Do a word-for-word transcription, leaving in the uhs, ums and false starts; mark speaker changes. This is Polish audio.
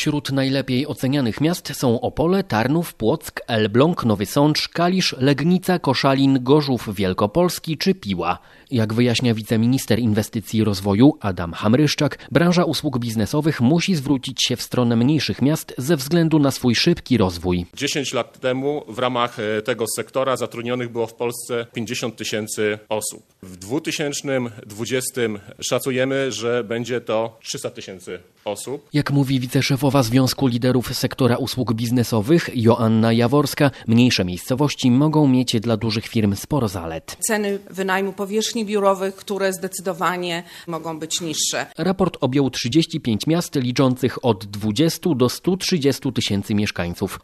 Speaker 1: Wśród najlepiej ocenianych miast są Opole, Tarnów, Płock, Elbląg, Nowy Sącz, Kalisz, Legnica, Koszalin, Gorzów Wielkopolski czy Piła. Jak wyjaśnia wiceminister inwestycji i rozwoju Adam Hamryszczak, branża usług biznesowych musi zwrócić się w stronę mniejszych miast ze względu na swój szybki rozwój.
Speaker 2: dziesięć lat temu w ramach tego sektora zatrudnionych było w Polsce pięćdziesiąt tysięcy osób. W dwa tysiące dwudziestym szacujemy, że będzie to trzysta tysięcy osób.
Speaker 1: Jak mówi wiceszefowa Związku Liderów Sektora Usług Biznesowych Joanna Jaworska, mniejsze miejscowości mogą mieć dla dużych firm sporo zalet.
Speaker 3: Ceny wynajmu powierzchni biurowych, które zdecydowanie mogą być niższe.
Speaker 1: Raport objął trzydzieści pięć miast liczących od dwudziestu do stu trzydziestu tysięcy mieszkańców.